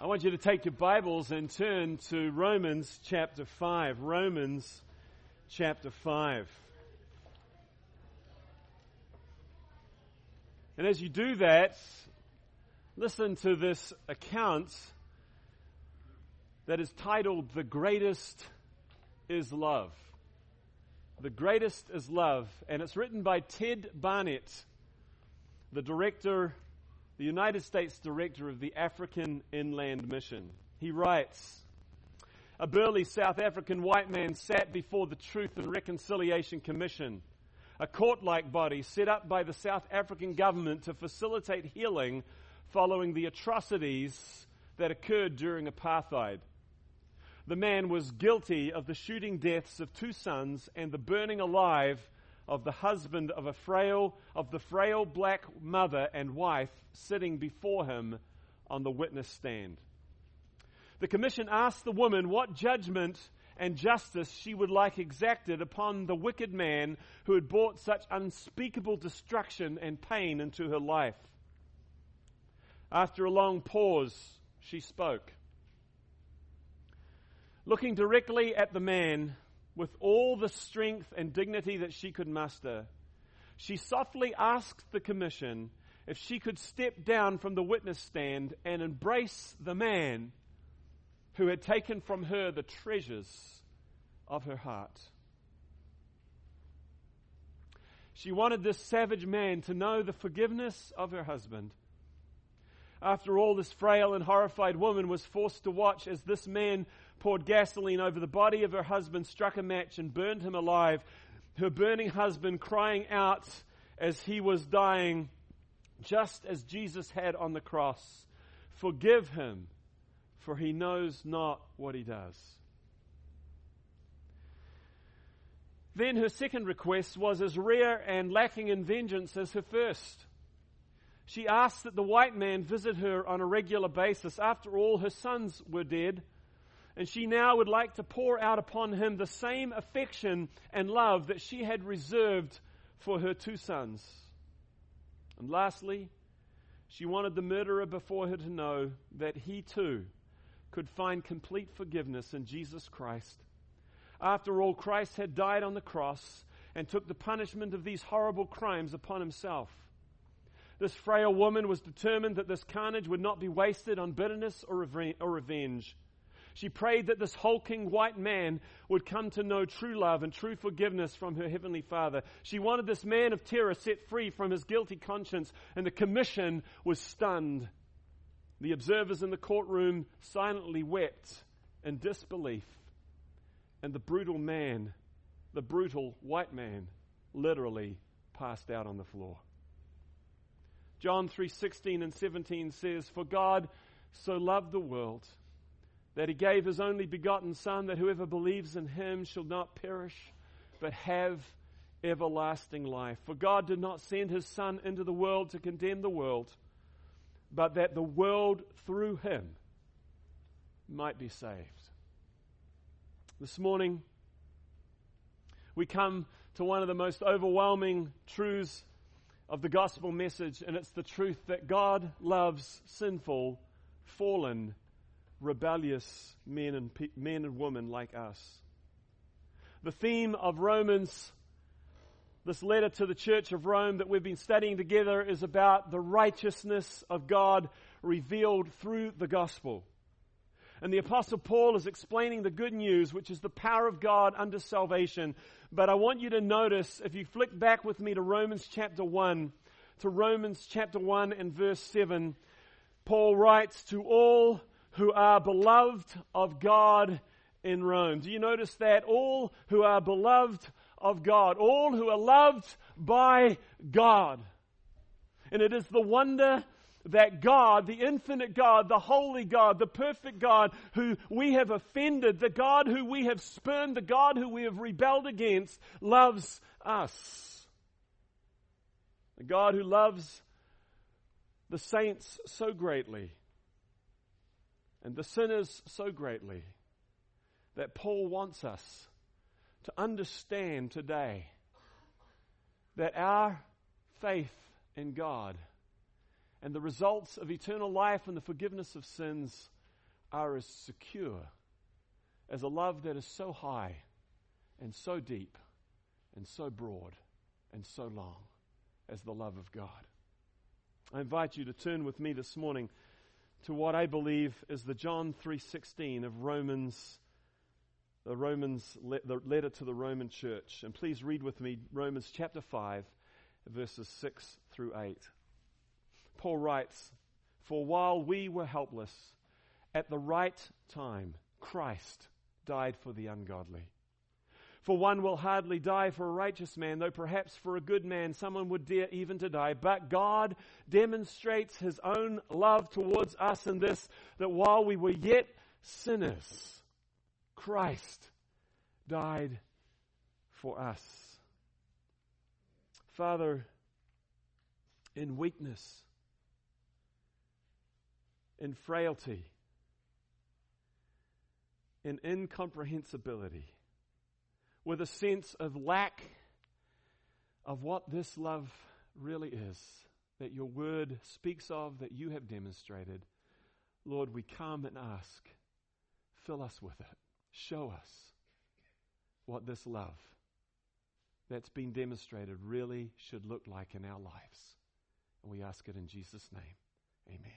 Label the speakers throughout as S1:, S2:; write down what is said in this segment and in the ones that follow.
S1: I want you to take your Bibles and turn to Romans chapter 5. Romans chapter 5. And as you do that, listen to this account that is titled, "The Greatest is Love." The Greatest is Love. And it's written by Ted Barnett, the United States Director of the African Inland Mission. He writes, "A burly South African white man sat before the Truth and Reconciliation Commission, a court-like body set up by the South African government to facilitate healing following the atrocities that occurred during apartheid. The man was guilty of the shooting deaths of 2 sons and the burning alive of the husband of the frail black mother and wife sitting before him on the witness stand. The commission asked the woman what judgment and justice she would like exacted upon the wicked man who had brought such unspeakable destruction and pain into her life. After a long pause, she spoke. Looking directly at the man, with all the strength and dignity that she could muster, she softly asked the commission if she could step down from the witness stand and embrace the man who had taken from her the treasures of her heart. She wanted this savage man to know the forgiveness of her husband. After all, this frail and horrified woman was forced to watch as this man poured gasoline over the body of her husband, struck a match and burned him alive, her burning husband crying out as he was dying, just as Jesus had on the cross, 'Forgive him, for he knows not what he does.' Then her second request was as rare and lacking in vengeance as her first. She asked that the white man visit her on a regular basis. After all, her sons were dead, and she now would like to pour out upon him the same affection and love that she had reserved for her 2 sons. And lastly, she wanted the murderer before her to know that he too could find complete forgiveness in Jesus Christ. After all, Christ had died on the cross and took the punishment of these horrible crimes upon himself. This frail woman was determined that this carnage would not be wasted on bitterness or revenge. She prayed that this hulking white man would come to know true love and true forgiveness from her heavenly Father. She wanted this man of terror set free from his guilty conscience, and the commission was stunned. The observers in the courtroom silently wept in disbelief, and the brutal white man, literally passed out on the floor. John 3:16 and 17 says, "For God so loved the world that he gave his only begotten Son, that whoever believes in him shall not perish, but have everlasting life. For God did not send his Son into the world to condemn the world, but that the world through him might be saved." This morning, we come to one of the most overwhelming truths of the gospel message, and it's the truth that God loves sinful, fallen, rebellious men and women like us. The theme of Romans, this letter to the Church of Rome that we've been studying together, is about the righteousness of God revealed through the gospel. And the Apostle Paul is explaining the good news, which is the power of God unto salvation. But I want you to notice, if you flick back with me to Romans chapter 1 and verse 7, Paul writes, "To all who are beloved of God in Rome." Do you notice that? All who are beloved of God. All who are loved by God. And it is the wonder that God, the infinite God, the holy God, the perfect God who we have offended, the God who we have spurned, the God who we have rebelled against, loves us. The God who loves the saints so greatly and the sinners so greatly that Paul wants us to understand today that our faith in God and the results of eternal life and the forgiveness of sins are as secure as a love that is so high and so deep and so broad and so long as the love of God. I invite you to turn with me this morning to what I believe is the John 3:16 of Romans, the letter to the Roman church. And please read with me Romans chapter 5, verses 6 through 8. Paul writes, "For while we were helpless, at the right time, Christ died for the ungodly. For one will hardly die for a righteous man, though perhaps for a good man someone would dare even to die. But God demonstrates His own love towards us in this, that while we were yet sinners, Christ died for us." Father, in weakness, in frailty, in incomprehensibility, with a sense of lack of what this love really is, that your word speaks of, that you have demonstrated, Lord, we come and ask, fill us with it. Show us what this love that's been demonstrated really should look like in our lives. And we ask it in Jesus' name. Amen.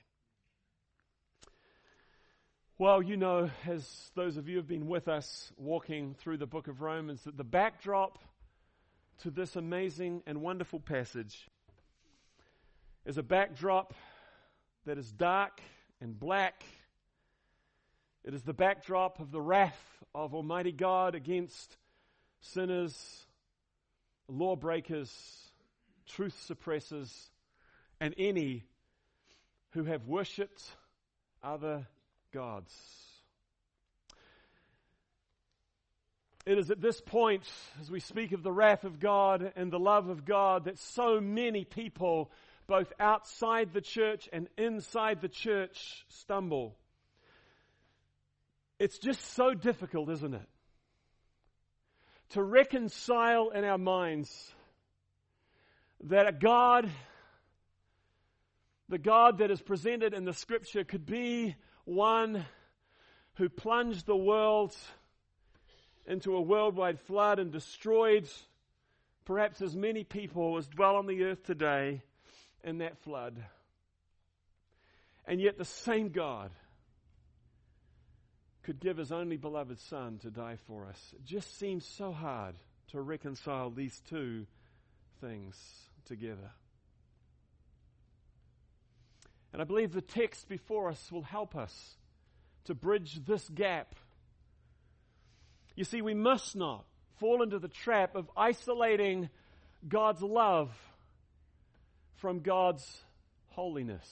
S1: Well, you know, as those of you who have been with us walking through the book of Romans, that the backdrop to this amazing and wonderful passage is a backdrop that is dark and black. It is the backdrop of the wrath of Almighty God against sinners, lawbreakers, truth suppressors, and any who have worshipped other gods. It is at this point, as we speak of the wrath of God and the love of God, that so many people, both outside the church and inside the church, stumble. It's just so difficult, isn't it? To reconcile in our minds that a God, the God that is presented in the Scripture, could be one who plunged the world into a worldwide flood and destroyed perhaps as many people as dwell on the earth today in that flood. And yet the same God could give His only beloved Son to die for us. It just seems so hard to reconcile these two things together. And I believe the text before us will help us to bridge this gap. You see, we must not fall into the trap of isolating God's love from God's holiness.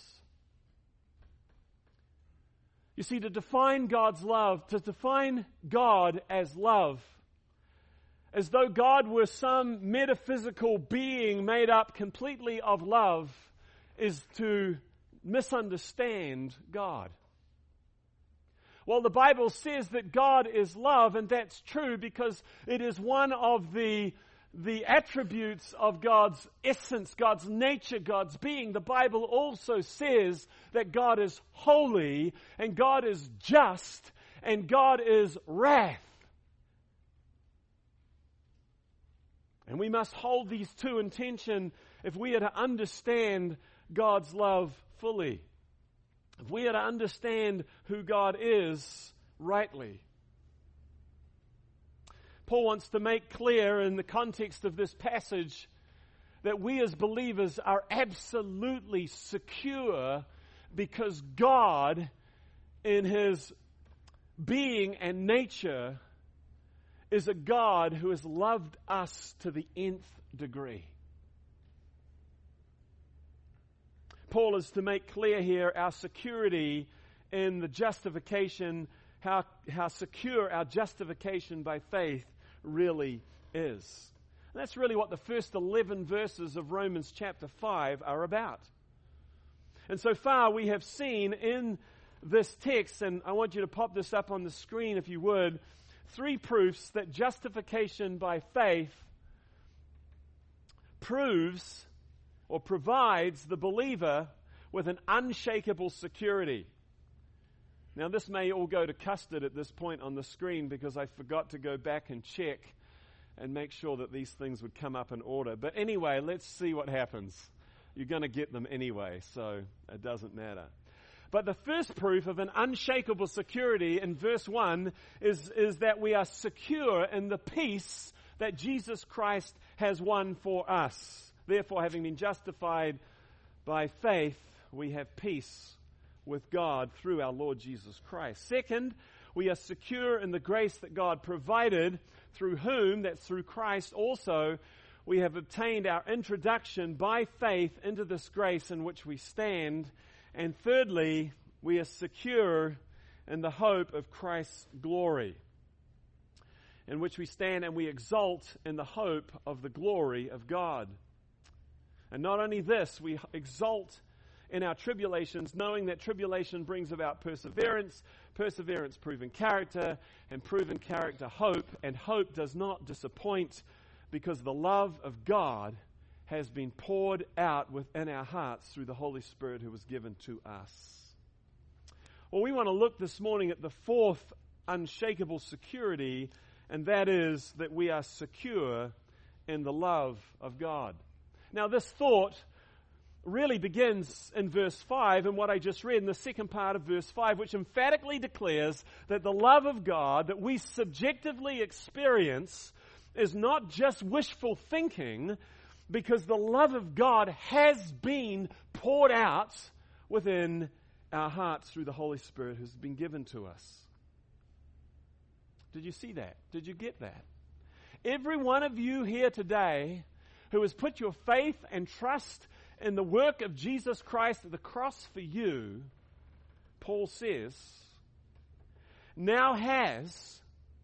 S1: You see, to define God's love, to define God as love, as though God were some metaphysical being made up completely of love, is to misunderstand God. Well, the Bible says that God is love, and that's true because it is one of the attributes of God's essence, God's nature, God's being. The Bible also says that God is holy, and God is just, and God is wrath. And we must hold these two in tension if we are to understand God's love fully. If we are to understand who God is rightly. Paul wants to make clear in the context of this passage that we as believers are absolutely secure because God, in His being and nature, is a God who has loved us to the nth degree. Paul is to make clear here our security in the justification, how secure our justification by faith really is. And that's really what the first 11 verses of Romans chapter 5 are about. And so far we have seen in this text, and I want you to pop this up on the screen if you would, 3 proofs that justification by faith proves or provides the believer with an unshakable security. Now, this may all go to custard at this point on the screen because I forgot to go back and check and make sure that these things would come up in order. But anyway, let's see what happens. You're going to get them anyway, so it doesn't matter. But the first proof of an unshakable security in verse 1 is that we are secure in the peace that Jesus Christ has won for us. Therefore, having been justified by faith, we have peace with God through our Lord Jesus Christ. Second, we are secure in the grace that God provided, through whom, that's through Christ also, we have obtained our introduction by faith into this grace in which we stand. And thirdly, we are secure in the hope of Christ's glory, in which we stand and we exult in the hope of the glory of God. And not only this, we exult in our tribulations, knowing that tribulation brings about perseverance, perseverance proven character, and proven character hope, and hope does not disappoint, because the love of God has been poured out within our hearts through the Holy Spirit who was given to us. Well, we want to look this morning at the fourth unshakable security, and that is that we are secure in the love of God. Now, this thought really begins in verse 5 and what I just read in the second part of verse 5, which emphatically declares that the love of God that we subjectively experience is not just wishful thinking, because the love of God has been poured out within our hearts through the Holy Spirit who's been given to us. Did you see that? Did you get that? Every one of you here today who has put your faith and trust in the work of Jesus Christ at the cross for you, Paul says, now has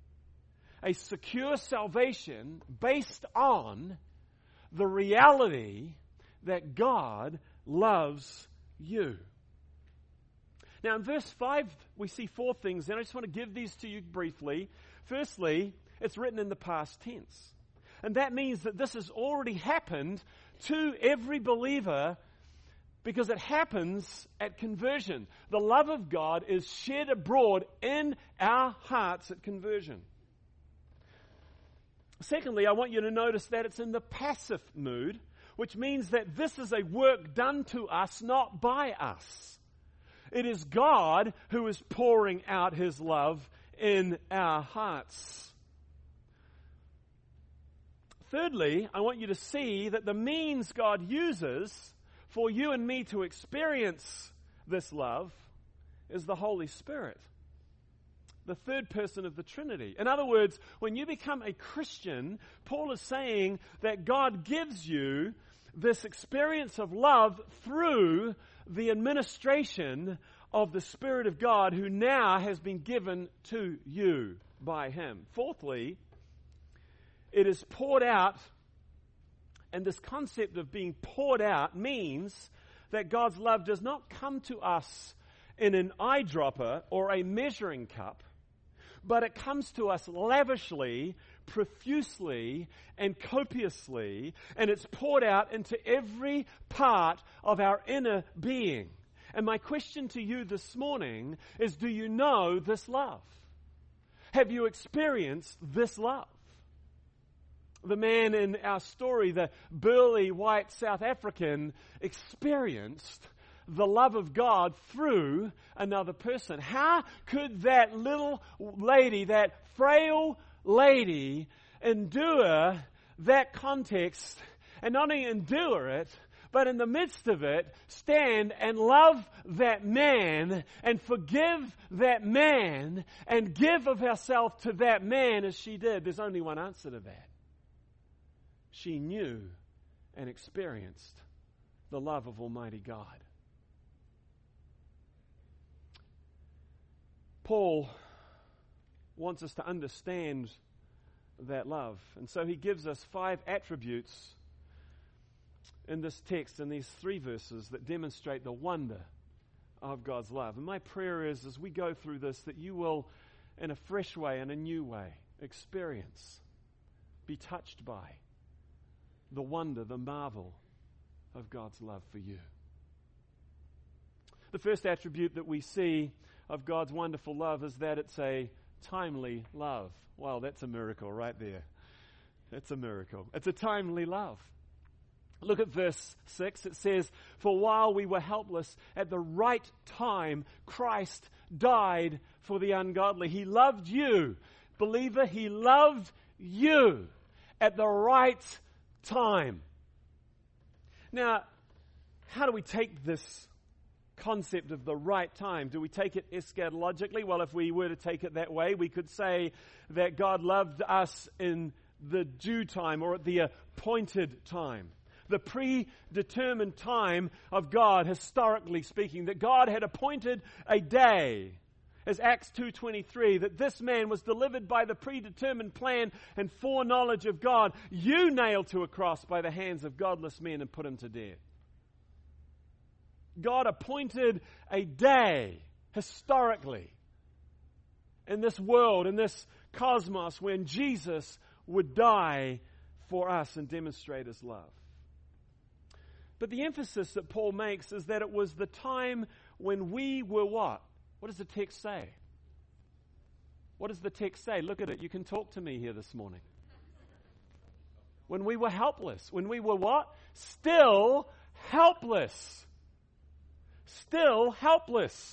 S1: a secure salvation based on the reality that God loves you. Now in verse 5 we see four things, and I just want to give these to you briefly. Firstly, it's written in the past tense. And that means that this has already happened to every believer, because it happens at conversion. The love of God is shed abroad in our hearts at conversion. Secondly, I want you to notice that it's in the passive mood, which means that this is a work done to us, not by us. It is God who is pouring out His love in our hearts. Thirdly, I want you to see that the means God uses for you and me to experience this love is the Holy Spirit, the third person of the Trinity. In other words, when you become a Christian, Paul is saying that God gives you this experience of love through the administration of the Spirit of God, who now has been given to you by Him. Fourthly, it is poured out, and this concept of being poured out means that God's love does not come to us in an eyedropper or a measuring cup, but it comes to us lavishly, profusely, and copiously, and it's poured out into every part of our inner being. And my question to you this morning is, do you know this love? Have you experienced this love? The man in our story, the burly white South African, experienced the love of God through another person. How could that little lady, that frail lady, endure that context, and not only endure it, but in the midst of it, stand and love that man and forgive that man and give of herself to that man as she did? There's only one answer to that. She knew and experienced the love of Almighty God. Paul wants us to understand that love. And so he gives us 5 attributes in this text, in these 3 verses, that demonstrate the wonder of God's love. And my prayer is, as we go through this, that you will, in a fresh way, in a new way, experience, be touched by the wonder, the marvel of God's love for you. The first attribute that we see of God's wonderful love is that it's a timely love. Wow, that's a miracle right there. That's a miracle. It's a timely love. Look at verse 6. It says, "For while we were helpless, at the right time, Christ died for the ungodly." He loved you. Believer, He loved you at the right time. Now, how do we take this concept of the right time? Do we take it eschatologically? Well, if we were to take it that way, we could say that God loved us in the due time or at the appointed time. The predetermined time of God, historically speaking, that God had appointed a day, as Acts 2:23, that this man was delivered by the predetermined plan and foreknowledge of God, you nailed to a cross by the hands of godless men and put him to death. God appointed a day, historically, in this world, in this cosmos, when Jesus would die for us and demonstrate His love. But the emphasis that Paul makes is that it was the time when we were what? What does the text say? What does the text say? Look at it. You can talk to me here this morning. When we were helpless. When we were what? Still helpless. Still helpless.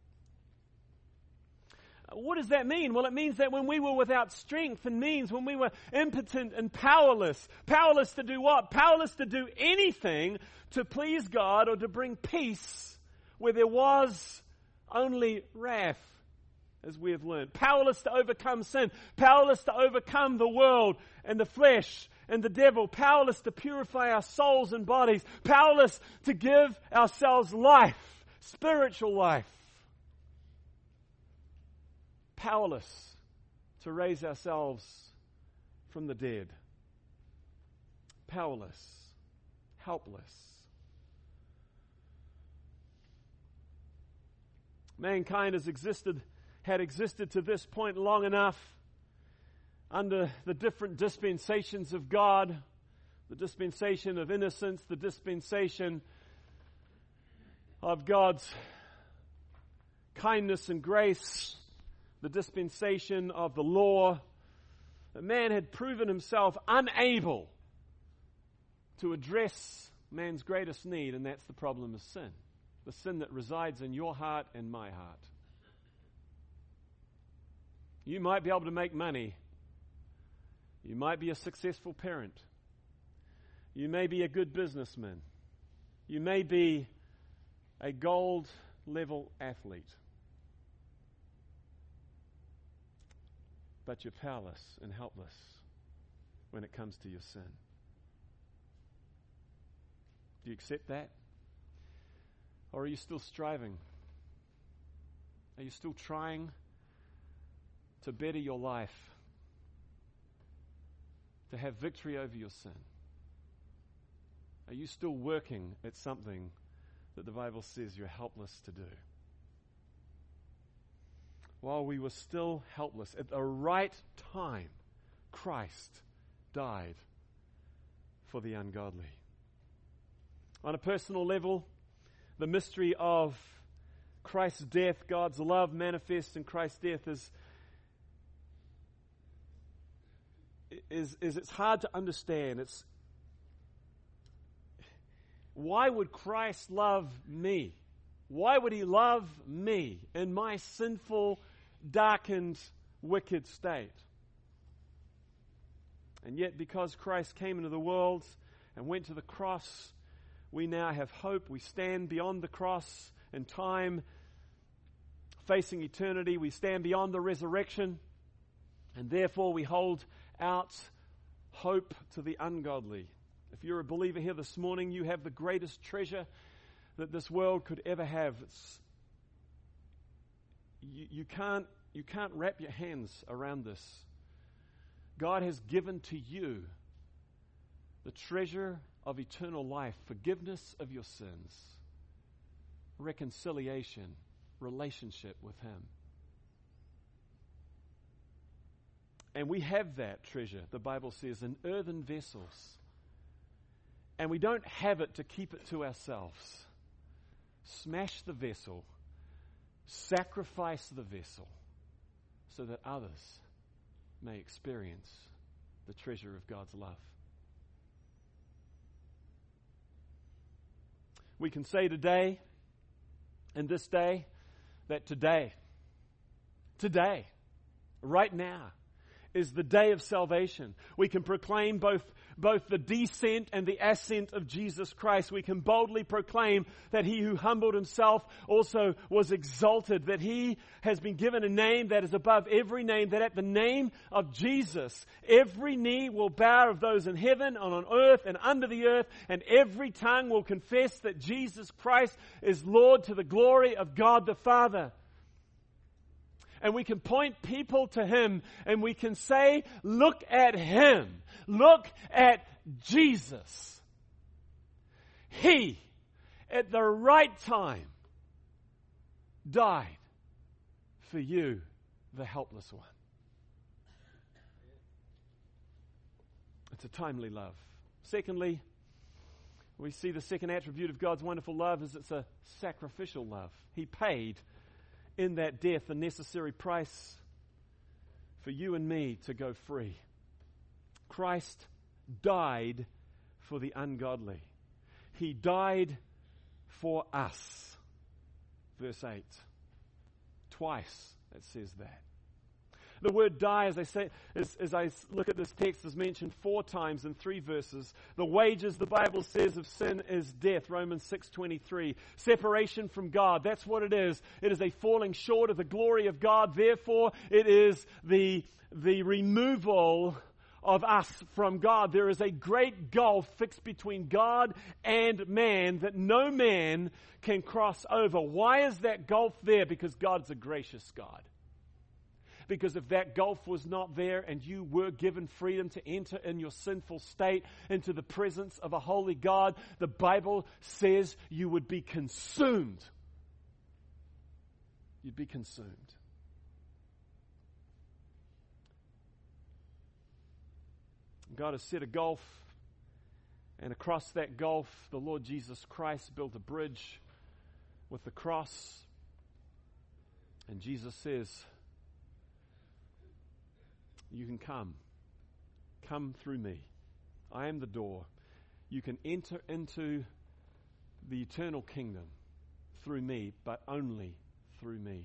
S1: What does that mean? Well, it means that when we were without strength and means, when we were impotent and powerless. Powerless to do what? Powerless to do anything to please God or to bring peace where there was only wrath, as we have learned. Powerless to overcome sin. Powerless to overcome the world and the flesh and the devil. Powerless to purify our souls and bodies. Powerless to give ourselves life, spiritual life. Powerless to raise ourselves from the dead. Powerless. Helpless. Mankind had existed to this point long enough under the different dispensations of God, the dispensation of innocence, the dispensation of God's kindness and grace, the dispensation of the law. That man had proven himself unable to address man's greatest need, and that's the problem of sin. The sin that resides in your heart and my heart. You might be able to make money. You might be a successful parent. You may be a good businessman. You may be a gold-level athlete. But you're powerless and helpless when it comes to your sin. Do you accept that? Or are you still striving? Are you still trying to better your life? To have victory over your sin? Are you still working at something that the Bible says you're helpless to do? While we were still helpless, at the right time, Christ died for the ungodly. On a personal level, the mystery of Christ's death, God's love manifest in Christ's death is it's hard to understand. Why would Christ love me? Why would He love me in my sinful, darkened, wicked state? And yet, because Christ came into the world and went to the cross, we now have hope. We stand beyond the cross and time, facing eternity. We stand beyond the resurrection, and therefore we hold out hope to the ungodly. If you're a believer here this morning, you have the greatest treasure that this world could ever have. You can't wrap your hands around this. God has given to you the treasure of eternal life, forgiveness of your sins, reconciliation, relationship with Him. And we have that treasure, the Bible says, in earthen vessels. And we don't have it to keep it to ourselves. Smash the vessel sacrifice the vessel so that others may experience the treasure of God's love. We can say today, in this day, that today, right now, is the day of salvation. We can proclaim both the descent and the ascent of Jesus Christ. We can boldly proclaim that He who humbled Himself also was exalted, that He has been given a name that is above every name, that at the name of Jesus, every knee will bow of those in heaven and on earth and under the earth, and every tongue will confess that Jesus Christ is Lord to the glory of God the Father. And we can point people to Him and we can say, look at Him. Look at Jesus. He, at the right time, died for you, the helpless one. It's a timely love. Secondly, we see the second attribute of God's wonderful love is it's a sacrificial love. He paid in that death the necessary price for you and me to go free. Christ died for the ungodly. He died for us. Verse 8. Twice it says that. The word die, as I look at this text, is mentioned 4 times in 3 verses. The wages, the Bible says, of sin is death, Romans 6:23. Separation from God, that's what it is. It is a falling short of the glory of God. Therefore, it is the removal of us from God. There is a great gulf fixed between God and man that no man can cross over. Why is that gulf there? Because God's a gracious God. Because if that gulf was not there and you were given freedom to enter in your sinful state into the presence of a holy God, the Bible says you would be consumed. You'd be consumed. God has set a gulf, and across that gulf, the Lord Jesus Christ built a bridge with the cross. And Jesus says, you can come. Come through me. I am the door. You can enter into the eternal kingdom through me, but only through me.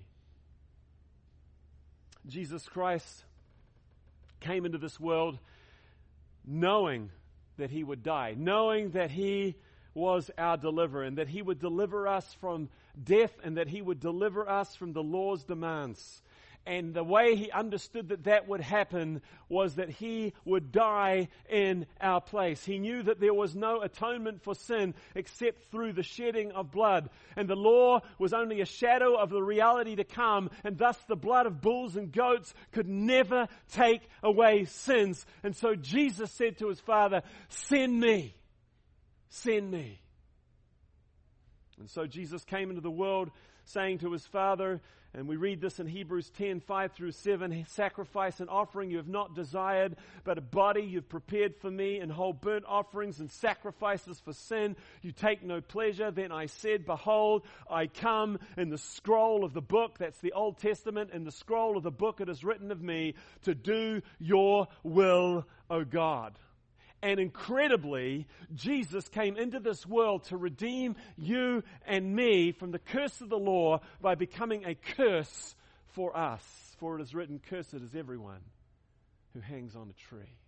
S1: Jesus Christ came into this world knowing that He would die, knowing that He was our deliverer, and that He would deliver us from death, and that He would deliver us from the law's demands. And the way He understood that would happen was that He would die in our place. He knew that there was no atonement for sin except through the shedding of blood. And the law was only a shadow of the reality to come, and thus the blood of bulls and goats could never take away sins. And so Jesus said to His Father, send me. Send me. And so Jesus came into the world saying to His Father, and we read this in Hebrews 10, 5 through 7, sacrifice and offering you have not desired, but a body you've prepared for me, and whole burnt offerings and sacrifices for sin you take no pleasure. Then I said, behold, I come. In the scroll of the book, that's the Old Testament, in the scroll of the book it is written of me, to do your will, O God. And incredibly, Jesus came into this world to redeem you and me from the curse of the law by becoming a curse for us. For it is written, cursed is everyone who hangs on a tree.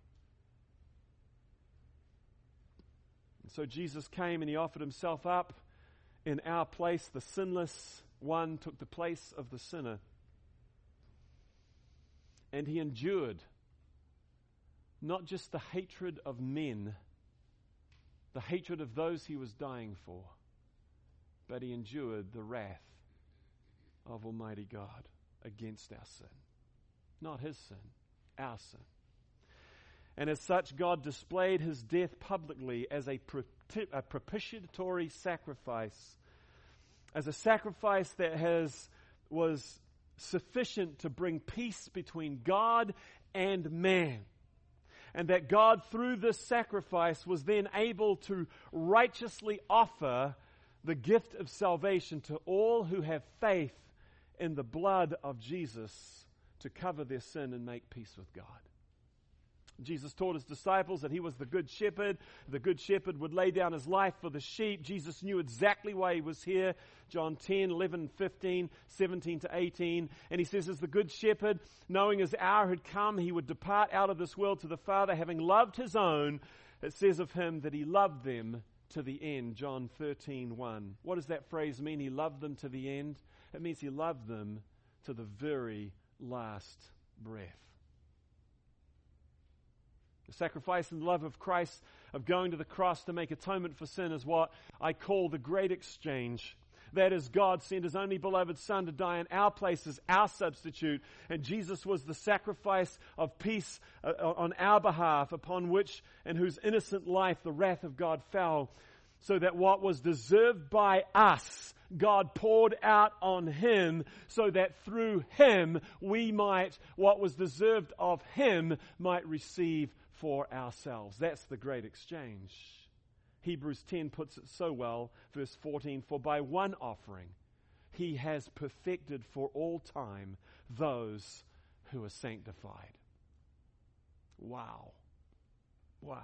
S1: And so Jesus came and He offered Himself up in our place. The sinless one took the place of the sinner. And He endured not just the hatred of men, the hatred of those He was dying for, but He endured the wrath of Almighty God against our sin. Not His sin, our sin. And as such, God displayed His death publicly as a propitiatory sacrifice, as a sacrifice that was sufficient to bring peace between God and man. And that God, through this sacrifice, was then able to righteously offer the gift of salvation to all who have faith in the blood of Jesus to cover their sin and make peace with God. Jesus taught his disciples that he was the good shepherd. The good shepherd would lay down his life for the sheep. Jesus knew exactly why he was here. John 10, 11, 15, 17 to 18. And he says, as the good shepherd, knowing his hour had come, he would depart out of this world to the Father, having loved his own. It says of him that he loved them to the end. John 13, 1. What does that phrase mean? He loved them to the end. It means he loved them to the very last breath. The sacrifice and love of Christ, of going to the cross to make atonement for sin, is what I call the great exchange. That is, God sent his only beloved Son to die in our place as our substitute. And Jesus was the sacrifice of peace on our behalf, upon which and whose innocent life the wrath of God fell. So that what was deserved by us, God poured out on him, so that through him we might, what was deserved of him, might receive for ourselves. That's the great exchange. Hebrews 10 puts it so well, verse 14, for by one offering he has perfected for all time those who are sanctified. Wow. Wow.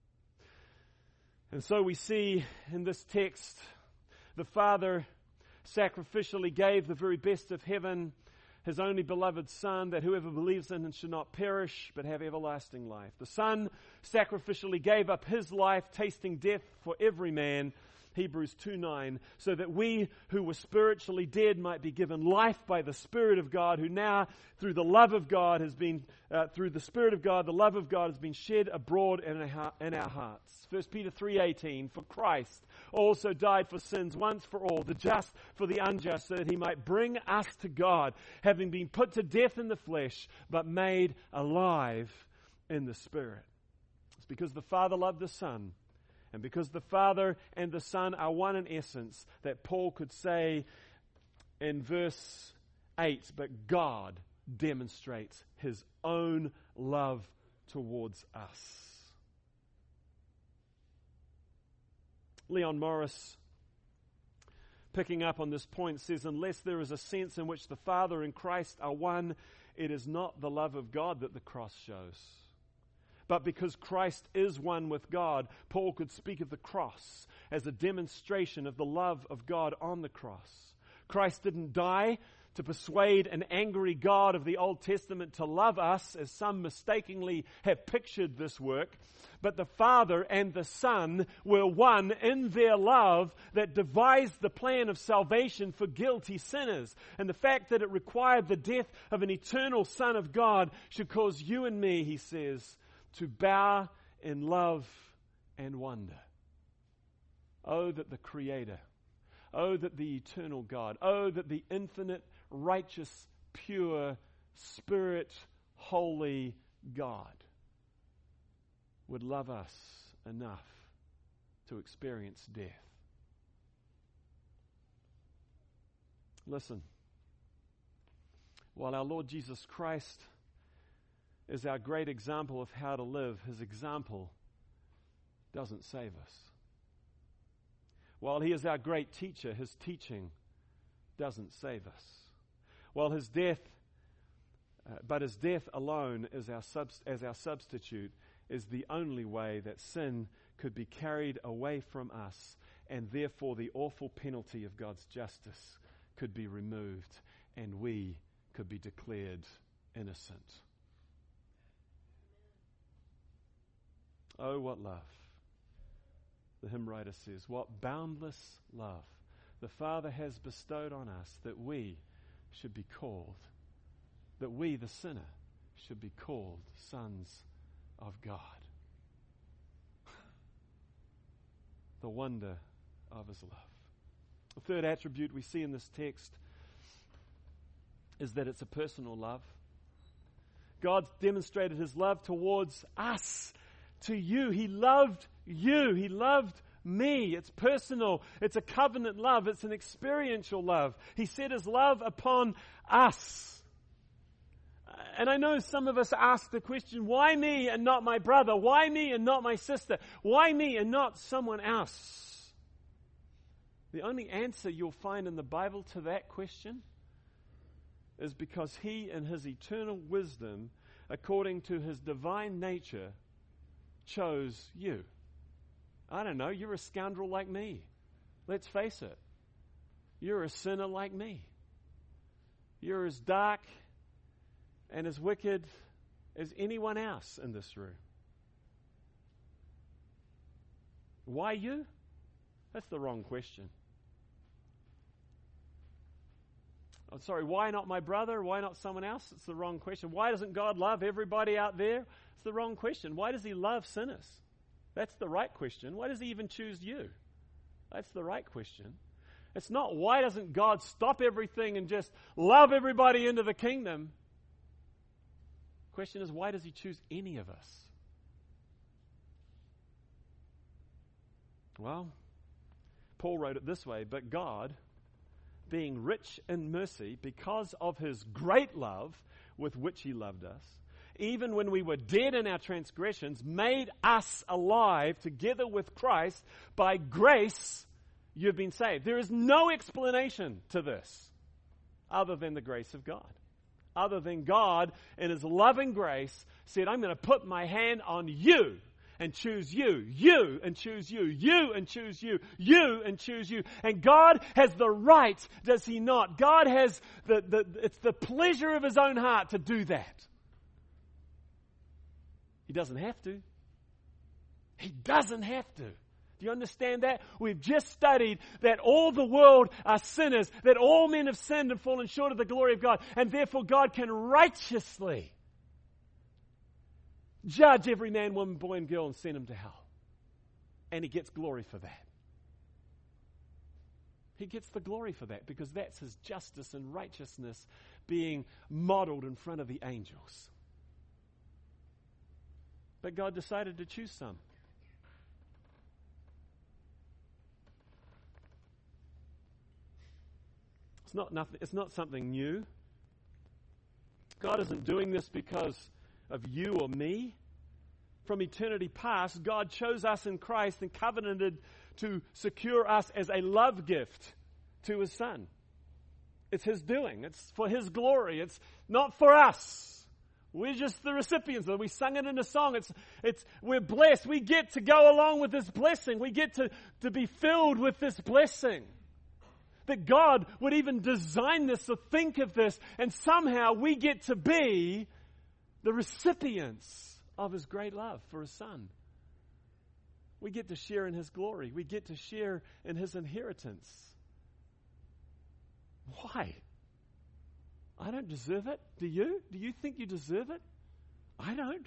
S1: And so we see in this text, the Father sacrificially gave the very best of heaven, his only beloved Son, that whoever believes in him should not perish, but have everlasting life. The Son sacrificially gave up his life, tasting death for every man, Hebrews 2:9, so that we who were spiritually dead might be given life by the Spirit of God, who now, through the love of God, has been, through the Spirit of God, the love of God has been shed abroad in our hearts. 1 Peter 3:18, for Christ also died for sins once for all, the just for the unjust, so that he might bring us to God, having been put to death in the flesh, but made alive in the Spirit. It's because the Father loved the Son, and because the Father and the Son are one in essence, that Paul could say in verse 8, but God demonstrates his own love towards us. Leon Morris, picking up on this point, says, unless there is a sense in which the Father and Christ are one, it is not the love of God that the cross shows. But because Christ is one with God, Paul could speak of the cross as a demonstration of the love of God on the cross. Christ didn't die to persuade an angry God of the Old Testament to love us, as some mistakenly have pictured this work. But the Father and the Son were one in their love that devised the plan of salvation for guilty sinners. And the fact that it required the death of an eternal Son of God should cause you and me, he says, to bow in love and wonder. Oh, that the Creator, oh, that the eternal God, oh, that the infinite, righteous, pure, Spirit, holy God would love us enough to experience death. Listen, while our Lord Jesus Christ is our great example of how to live, his example doesn't save us. While he is our great teacher, his teaching doesn't save us. While his death, but his death alone as our substitute is the only way that sin could be carried away from us, and therefore the awful penalty of God's justice could be removed, and we could be declared innocent. Oh, what love. The hymn writer says, what boundless love the Father has bestowed on us, that we should be called, that we, the sinner, should be called sons of God. The wonder of his love. The third attribute we see in this text is that it's a personal love. God demonstrated his love towards us, to you. He loved you. He loved me. It's personal. It's a covenant love. It's an experiential love. He set his love upon us. And I know some of us ask the question, why me and not my brother? Why me and not my sister? Why me and not someone else? The only answer you'll find in the Bible to that question is because He, in His eternal wisdom, according to His divine nature, chose you. I don't know, you're a scoundrel like me. Let's face it. You're a sinner like me. You're as dark and as wicked as anyone else in this room. Why you? That's the wrong question. I'm sorry, why not my brother? Why not someone else? It's the wrong question. Why doesn't God love everybody out there? It's the wrong question. Why does He love sinners? That's the right question. Why does He even choose you? That's the right question. It's not why doesn't God stop everything and just love everybody into the kingdom? The question is, why does He choose any of us? Well, Paul wrote it this way, but God, being rich in mercy, because of His great love with which He loved us, even when we were dead in our transgressions, made us alive together with Christ. By grace you've been saved. There is no explanation to this other than the grace of God. Other than God, in His loving grace, said, I'm going to put my hand on you and choose you, you and choose you, you and choose you, you and choose you. And God has the right, does He not? God has it's the pleasure of His own heart to do that. He doesn't have to. He doesn't have to. Do you understand that? We've just studied that all the world are sinners, that all men have sinned and fallen short of the glory of God, and therefore God can righteously judge every man, woman, boy, and girl and send them to hell. And He gets glory for that. He gets the glory for that because that's His justice and righteousness being modeled in front of the angels. But God decided to choose some. It's not something new. God isn't doing this because of you or me. From eternity past, God chose us in Christ and covenanted to secure us as a love gift to His Son. It's His doing. It's for His glory. It's not for us. We're just the recipients of it. We sung it in a song. We're blessed. We get to go along with this blessing. We get to be filled with this blessing. That God would even design this or think of this, and somehow we get to be the recipients of His great love for His Son. We get to share in His glory. We get to share in His inheritance. Why? I don't deserve it. Do you? Do you think you deserve it? I don't.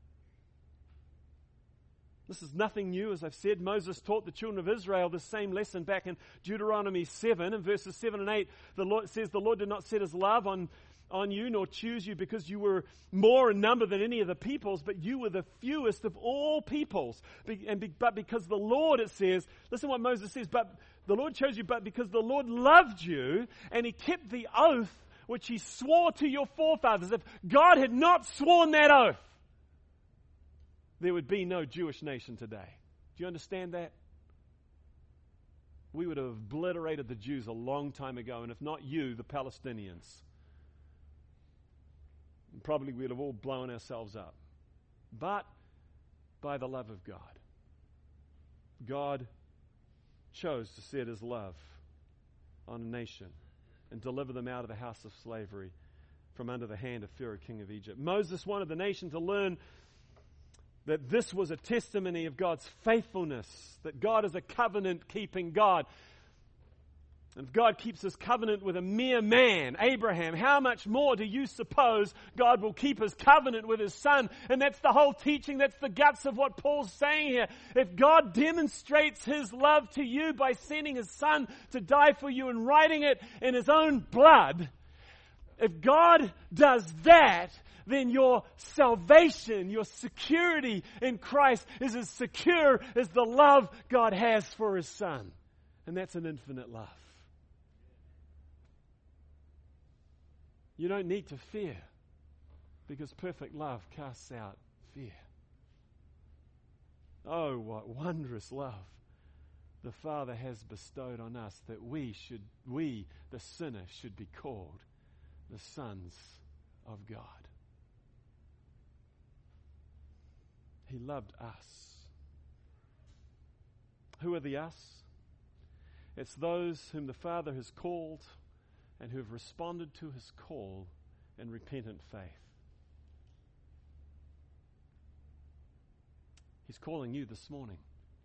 S1: This is nothing new, as I've said. Moses taught the children of Israel the same lesson back in Deuteronomy 7. In verses 7 and 8, the Lord says, the Lord did not set His love on you, nor choose you because you were more in number than any of the peoples, but you were the fewest of all peoples. But because the Lord, it says, listen what Moses says, but the Lord chose you, but because the Lord loved you, and He kept the oath which He swore to your forefathers. If God had not sworn that oath, there would be no Jewish nation today. Do you understand that? We would have obliterated the Jews a long time ago, and if not you, the Palestinians. And probably we'd have all blown ourselves up. But by the love of God, God chose to set His love on a nation and deliver them out of the house of slavery from under the hand of Pharaoh, king of Egypt. Moses wanted the nation to learn that this was a testimony of God's faithfulness, that God is a covenant-keeping God. And if God keeps His covenant with a mere man, Abraham, how much more do you suppose God will keep His covenant with His Son? And that's the whole teaching, that's the guts of what Paul's saying here. If God demonstrates His love to you by sending His Son to die for you and writing it in His own blood, if God does that, then your salvation, your security in Christ is as secure as the love God has for His Son. And that's an infinite love. You don't need to fear, because perfect love casts out fear. Oh, what wondrous love the Father has bestowed on us, that we, the sinner, should be called the sons of God. He loved us. Who are the us? It's those whom the Father has called and who have responded to his call in repentant faith. He's calling you this morning.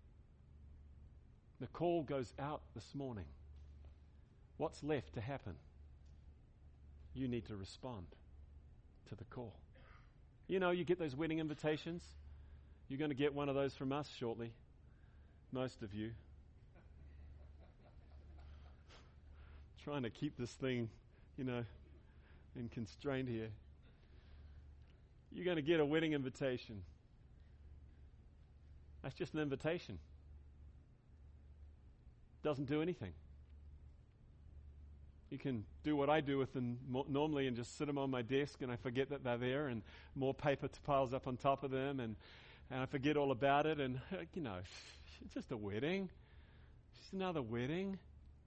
S1: The call goes out this morning. What's left to happen? You need to respond to the call. You know, you get those wedding invitations. You're going to get one of those from us shortly. Most of you. Trying to keep this thing, in constraint here. You're going to get a wedding invitation. That's just an invitation. Doesn't do anything. You can do what I do with them normally and just sit them on my desk and I forget that they're there and more paper piles up on top of them and I forget all about it and, it's just a wedding. Just another wedding.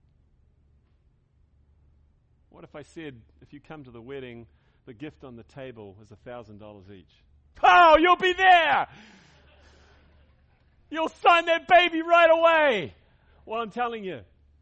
S1: What if I said, if you come to the wedding, the gift on the table is $1,000 each? Oh, you'll be there! You'll sign that baby right away! Well, I'm telling you,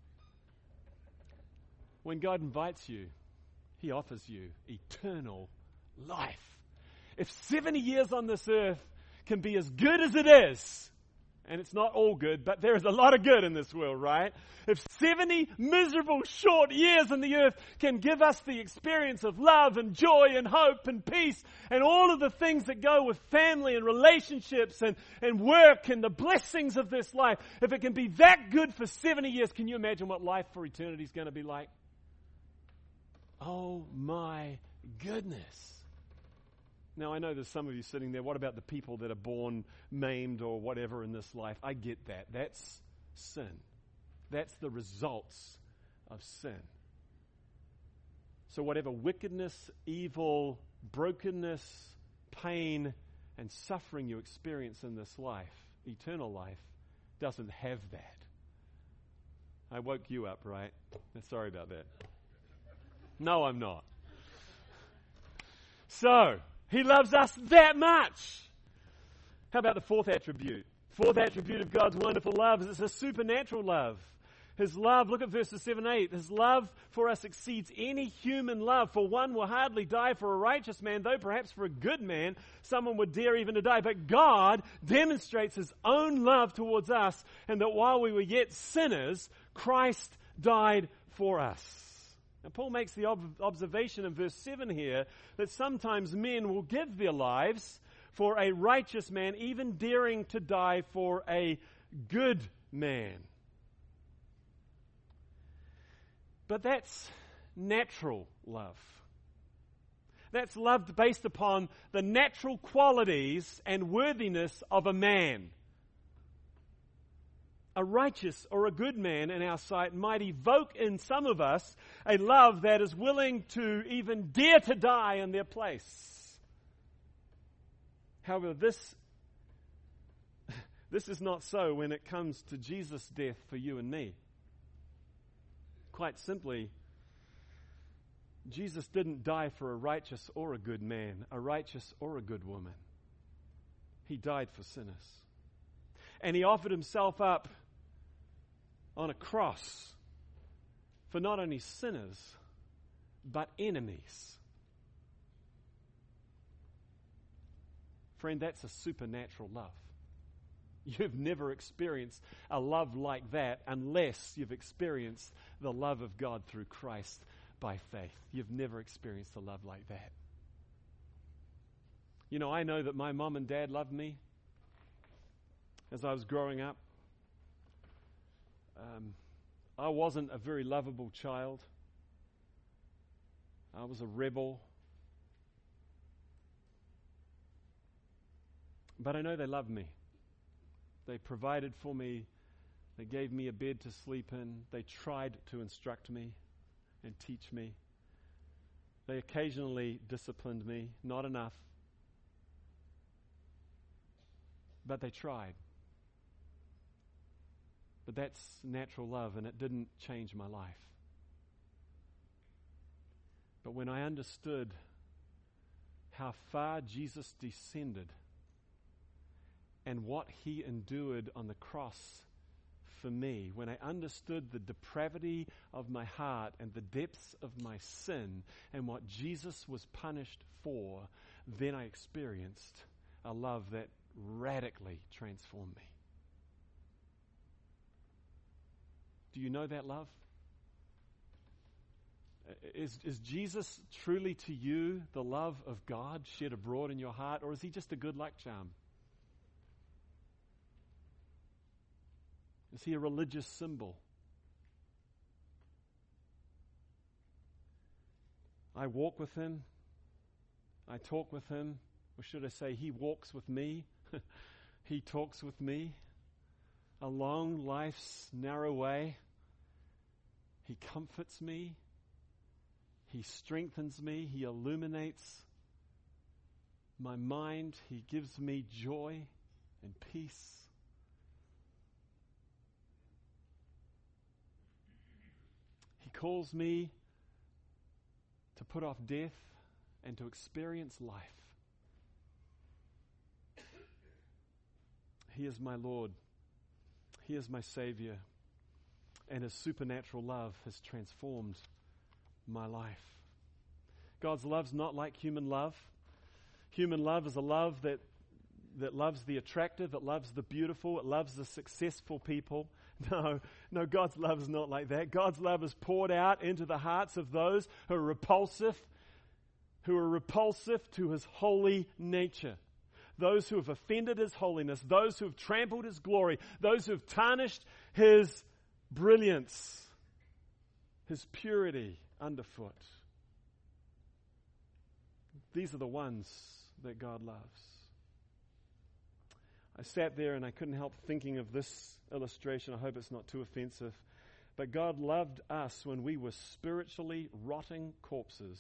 S1: when God invites you, he offers you eternal life. If 70 years on this earth can be as good as it is, and it's not all good, but there is a lot of good in this world, right? If 70 miserable short years on the earth can give us the experience of love and joy and hope and peace and all of the things that go with family and relationships and work and the blessings of this life, if it can be that good for 70 years, can you imagine what life for eternity is going to be like? Oh my goodness. Now, I know there's some of you sitting there, what about the people that are born maimed or whatever in this life? I get that. That's sin. That's the results of sin. So whatever wickedness, evil, brokenness, pain, and suffering you experience in this life, eternal life, doesn't have that. I woke you up, right? Sorry about that. No, I'm not. So, he loves us that much. How about the fourth attribute? Fourth attribute of God's wonderful love is it's a supernatural love. His love, look at verses 7 and 8. His love for us exceeds any human love. For one will hardly die for a righteous man, though perhaps for a good man someone would dare even to die. But God demonstrates his own love towards us, and that while we were yet sinners, Christ died for us. Now, Paul makes the observation in verse 7 here that sometimes men will give their lives for a righteous man, even daring to die for a good man. But that's natural love. That's love based upon the natural qualities and worthiness of a man. A righteous or a good man in our sight might evoke in some of us a love that is willing to even dare to die in their place. However, this is not so when it comes to Jesus' death for you and me. Quite simply, Jesus didn't die for a righteous or a good man, a righteous or a good woman. He died for sinners. And he offered himself up on a cross for not only sinners, but enemies. Friend, that's a supernatural love. You've never experienced a love like that unless you've experienced the love of God through Christ by faith. You've never experienced a love like that. You know, I know that my mom and dad loved me as I was growing up. I wasn't a very lovable child. I was a rebel. But I know they loved me. They provided for me. They gave me a bed to sleep in. They tried to instruct me and teach me. They occasionally disciplined me, not enough. But they tried. But that's natural love, and it didn't change my life. But when I understood how far Jesus descended and what he endured on the cross for me, when I understood the depravity of my heart and the depths of my sin and what Jesus was punished for, then I experienced a love that radically transformed me. Do you know that love? Is Jesus truly to you the love of God shed abroad in your heart, or is he just a good luck charm? Is he a religious symbol? I walk with him. I talk with him. Or should I say, he walks with me. He talks with me along life's narrow way. He comforts me. He strengthens me. He illuminates my mind. He gives me joy and peace. He calls me to put off death and to experience life. He is my Lord. He is my Savior. And his supernatural love has transformed my life. God's love's not like human love. Human love is a love that loves the attractive, it loves the beautiful, it loves the successful people. No, God's love is not like that. God's love is poured out into the hearts of those who are repulsive to his holy nature. Those who have offended his holiness, those who have trampled his glory, those who have tarnished his brilliance, his purity underfoot. These are the ones that God loves. I sat there and I couldn't help thinking of this illustration. I hope it's not too offensive. But God loved us when we were spiritually rotting corpses,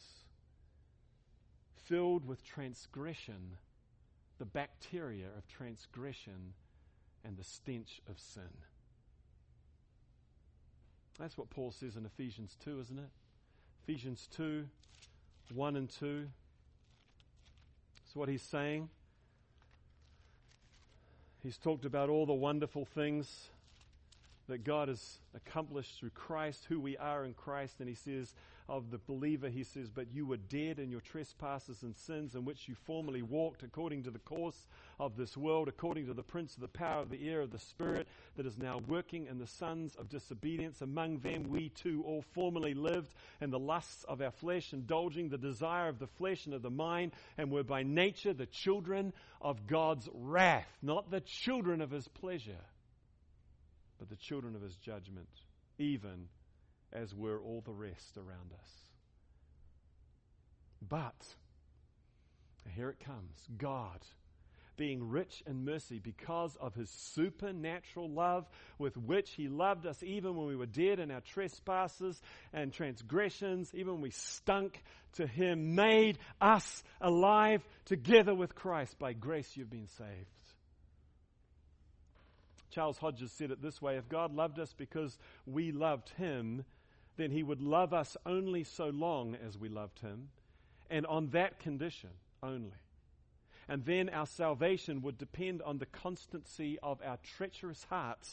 S1: filled with transgression, the bacteria of transgression and the stench of sin. That's what Paul says in Ephesians 2, isn't it? Ephesians 2, 1 and 2. That's what he's saying. He's talked about all the wonderful things that God has accomplished through Christ, who we are in Christ. And he says of the believer, he says, but you were dead in your trespasses and sins in which you formerly walked according to the course of this world, according to the prince of the power of the air of the spirit that is now working in the sons of disobedience. Among them we too all formerly lived in the lusts of our flesh, indulging the desire of the flesh and of the mind, and were by nature the children of God's wrath, not the children of his pleasure, but the children of his judgment, even as were all the rest around us. But, here it comes, God, being rich in mercy because of his supernatural love with which he loved us even when we were dead in our trespasses and transgressions, even when we stunk to him, made us alive together with Christ. By grace you've been saved. Charles Hodges said it this way: if God loved us because we loved him, then he would love us only so long as we loved him, and on that condition only. And then our salvation would depend on the constancy of our treacherous hearts.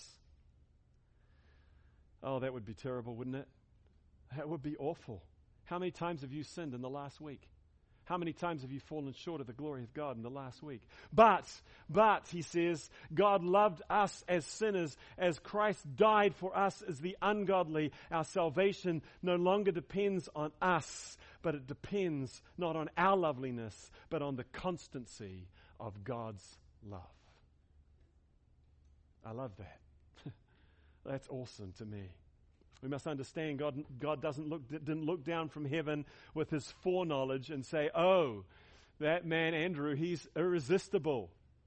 S1: Oh, that would be terrible, wouldn't it? That would be awful. How many times have you sinned in the last week? How many times have you fallen short of the glory of God in the last week? But, he says, God loved us as sinners, as Christ died for us as the ungodly. Our salvation no longer depends on us, but it depends not on our loveliness, but on the constancy of God's love. I love that. That's awesome to me. We must understand God didn't look down from heaven with his foreknowledge and say, oh, that man Andrew, he's irresistible.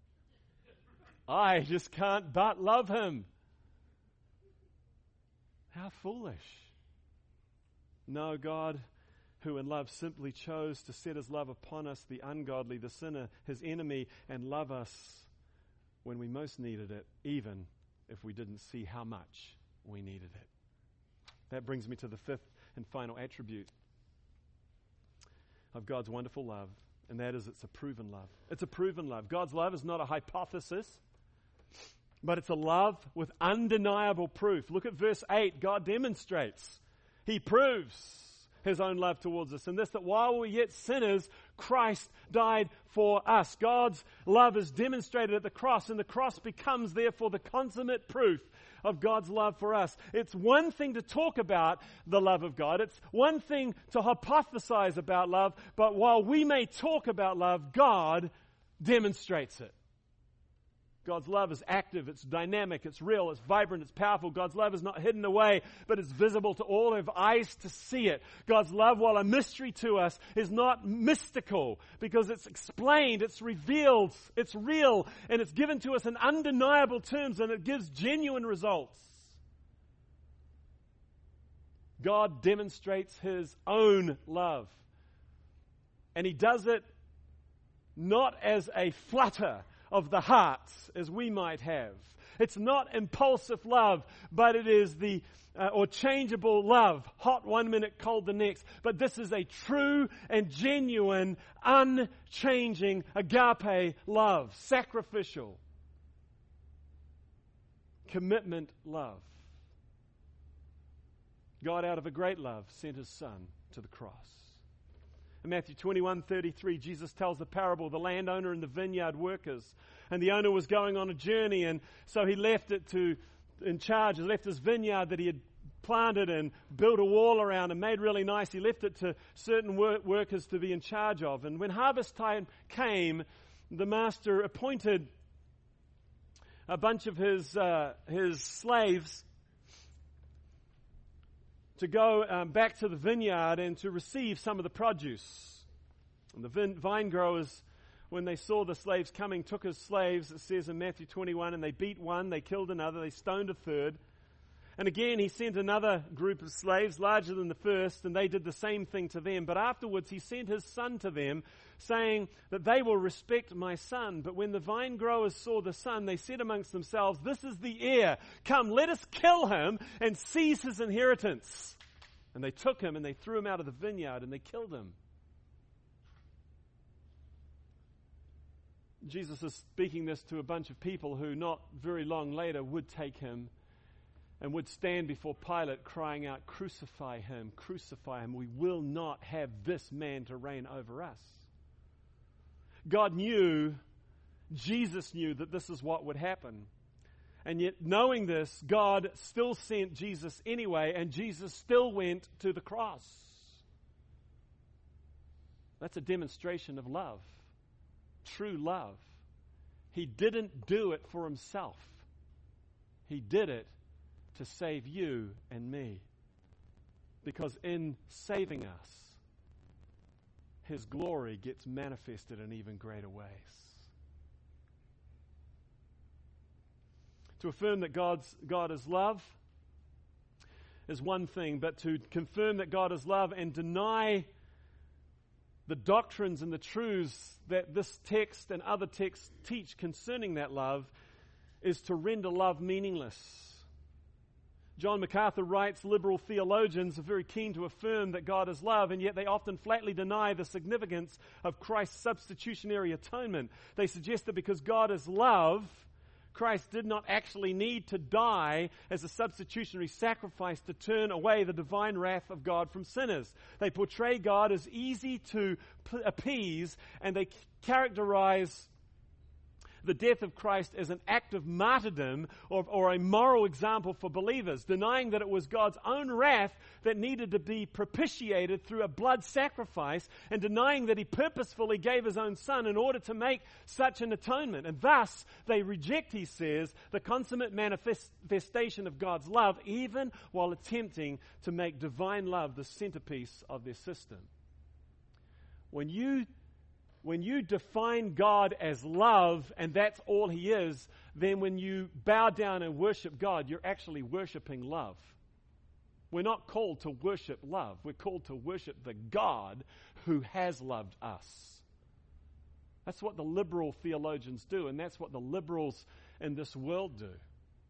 S1: I just can't but love him. How foolish. No, God, who in love simply chose to set his love upon us, the ungodly, the sinner, his enemy, and love us when we most needed it, even if we didn't see how much we needed it. That brings me to the fifth and final attribute. of God's wonderful love, and that is it's a proven love. It's a proven love. God's love is not a hypothesis, but it's a love with undeniable proof. Look at verse 8. God demonstrates. He proves His own love towards us. And this, that while we were yet sinners, Christ died for us. God's love is demonstrated at the cross, and the cross becomes, therefore, the consummate proof of God's love for us. It's one thing to talk about the love of God. It's one thing to hypothesize about love. But while we may talk about love, God demonstrates it. God's love is active, it's dynamic, it's real, it's vibrant, it's powerful. God's love is not hidden away, but it's visible to all who have eyes to see it. God's love, while a mystery to us, is not mystical because it's explained, it's revealed, it's real, and it's given to us in undeniable terms, and it gives genuine results. God demonstrates His own love. And He does it not as a flutter of the heart, as we might have. It's not impulsive love, but it is the or changeable love, hot one minute, cold the next. But this is a true and genuine, unchanging agape love, sacrificial, commitment love. God, out of a great love, sent His Son to the cross. In Matthew 21:33, Jesus tells the parable, the landowner and the vineyard workers. And the owner was going on a journey, and so he left it in charge. He left his vineyard that he had planted and built a wall around and made really nice. He left it to certain workers to be in charge of. And when harvest time came, the master appointed a bunch of his slaves to go back to the vineyard and to receive some of the produce. And the vine growers, when they saw the slaves coming, took his slaves, it says in Matthew 21, and they beat one, they killed another, they stoned a third. And again, he sent another group of slaves, larger than the first, and they did the same thing to them. But afterwards, he sent his son to them, saying that they will respect my son. But when the vine growers saw the son, they said amongst themselves, this is the heir. Come, let us kill him and seize his inheritance. And they took him and they threw him out of the vineyard and they killed him. Jesus is speaking this to a bunch of people who not very long later would take him and would stand before Pilate crying out, crucify him, crucify him. We will not have this man to reign over us. God knew, Jesus knew that this is what would happen. And yet, knowing this, God still sent Jesus anyway, and Jesus still went to the cross. That's a demonstration of love. True love. He didn't do it for himself. He did it to save you and me. Because in saving us, His glory gets manifested in even greater ways. To affirm that God is love is one thing, but to confirm that God is love and deny the doctrines and the truths that this text and other texts teach concerning that love is to render love meaningless. John MacArthur writes, liberal theologians are very keen to affirm that God is love, and yet they often flatly deny the significance of Christ's substitutionary atonement. They suggest that because God is love, Christ did not actually need to die as a substitutionary sacrifice to turn away the divine wrath of God from sinners. They portray God as easy to appease, and they characterize the death of Christ as an act of martyrdom or a moral example for believers, denying that it was God's own wrath that needed to be propitiated through a blood sacrifice, and denying that He purposefully gave His own Son in order to make such an atonement. And thus, they reject, he says, the consummate manifestation of God's love, even while attempting to make divine love the centerpiece of their system. When you define God as love, and that's all He is, then when you bow down and worship God, you're actually worshiping love. We're not called to worship love. We're called to worship the God who has loved us. That's what the liberal theologians do, and that's what the liberals in this world do.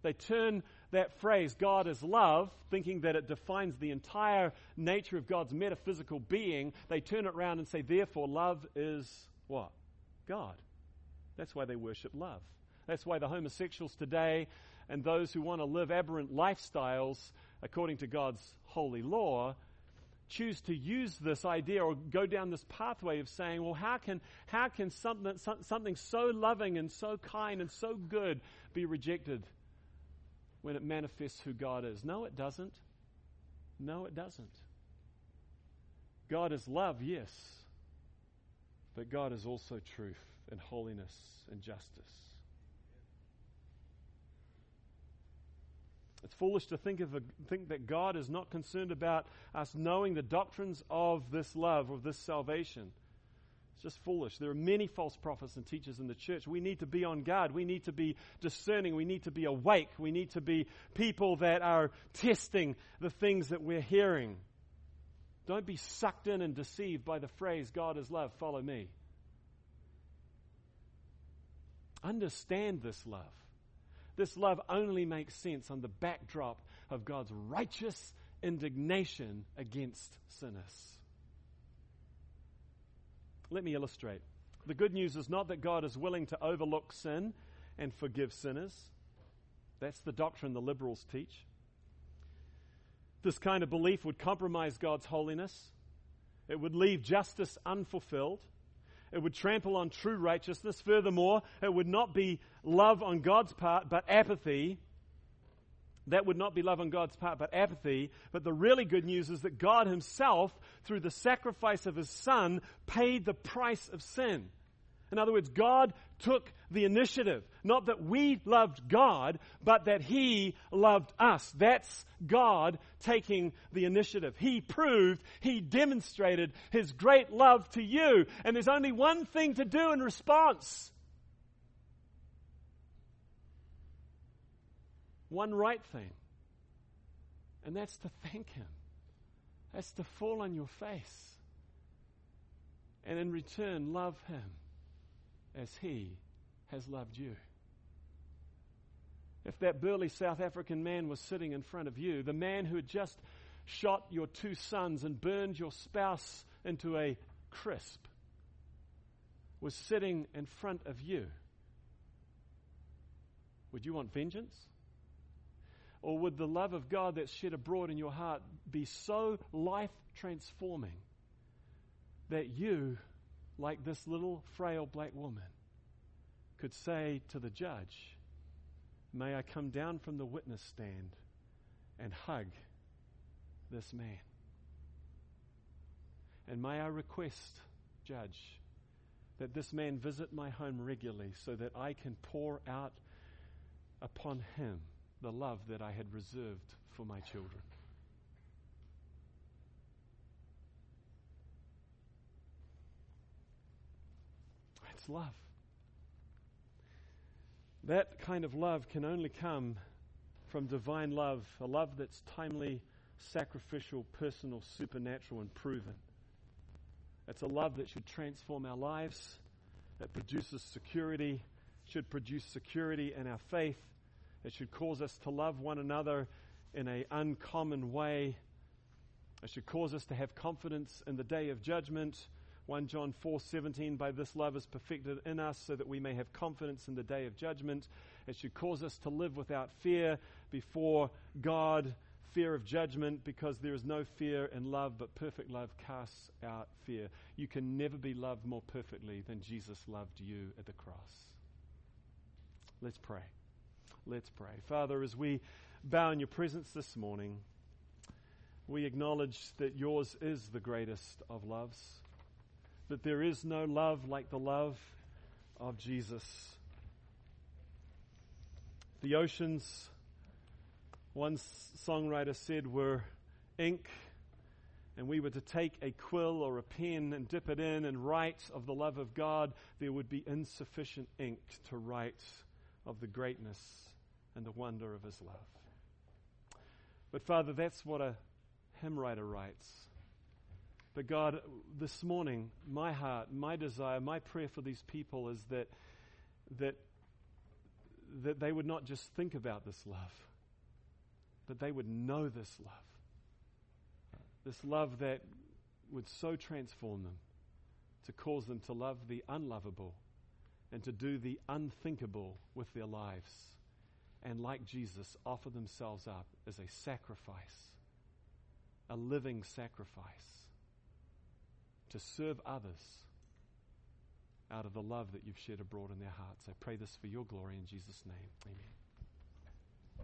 S1: They turn that phrase, God is love, thinking that it defines the entire nature of God's metaphysical being. They turn it around and say, therefore, love is what? God. That's why they worship love. That's why the homosexuals today and those who want to live aberrant lifestyles according to God's holy law choose to use this idea or go down this pathway of saying, well, how can something so loving and so kind and so good be rejected when it manifests who God is? No, it doesn't. No, it doesn't. God is love, yes, but God is also truth and holiness and justice. It's foolish to think that God is not concerned about us knowing the doctrines of this love, of this salvation. It's just foolish. There are many false prophets and teachers in the church. We need to be on guard. We need to be discerning. We need to be awake. We need to be people that are testing the things that we're hearing. Don't be sucked in and deceived by the phrase, God is love, follow me. Understand this love. This love only makes sense on the backdrop of God's righteous indignation against sinners. Let me illustrate. The good news is not that God is willing to overlook sin and forgive sinners. That's the doctrine the liberals teach. This kind of belief would compromise God's holiness. It would leave justice unfulfilled. It would trample on true righteousness. Furthermore, it would not be love on God's part, but apathy. That would not be love on God's part, but apathy. But the really good news is that God himself, through the sacrifice of his Son, paid the price of sin. In other words, God took the initiative. Not that we loved God, but that he loved us. That's God taking the initiative. He proved, he demonstrated his great love to you. And there's only one thing to do in response. One right thing. And that's to thank him. That's to fall on your face. And in return, love him as he has loved you. If that burly South African man was sitting in front of you, the man who had just shot your 2 sons and burned your spouse into a crisp, was sitting in front of you, would you want vengeance? Or would the love of God that's shed abroad in your heart be so life-transforming that you, like this little frail black woman, could say to the judge, may I come down from the witness stand and hug this man? And may I request, Judge, that this man visit my home regularly so that I can pour out upon him the love that I had reserved for my children. It's love. That kind of love can only come from divine love, a love that's timely, sacrificial, personal, supernatural, and proven. It's a love that should transform our lives, that produces security, should produce security in our faith. It should cause us to love one another in an uncommon way. It should cause us to have confidence in the day of judgment. 1 John 4:17, by this love is perfected in us so that we may have confidence in the day of judgment. It should cause us to live without fear before God, fear of judgment, because there is no fear in love, but perfect love casts out fear. You can never be loved more perfectly than Jesus loved you at the cross. Let's pray. Let's pray. Father, as we bow in your presence this morning, we acknowledge that yours is the greatest of loves, that there is no love like the love of Jesus. The oceans, one songwriter said, were ink, and we were to take a quill or a pen and dip it in and write of the love of God, there would be insufficient ink to write of the greatness and the wonder of his love. But Father, that's what a hymn writer writes. But God, this morning, my heart, my desire, my prayer for these people is that that they would not just think about this love, but they would know this love. This love that would so transform them to cause them to love the unlovable and to do the unthinkable with their lives. And like Jesus, offer themselves up as a sacrifice, a living sacrifice, to serve others out of the love that you've shed abroad in their hearts. I pray this for your glory in Jesus' name. Amen.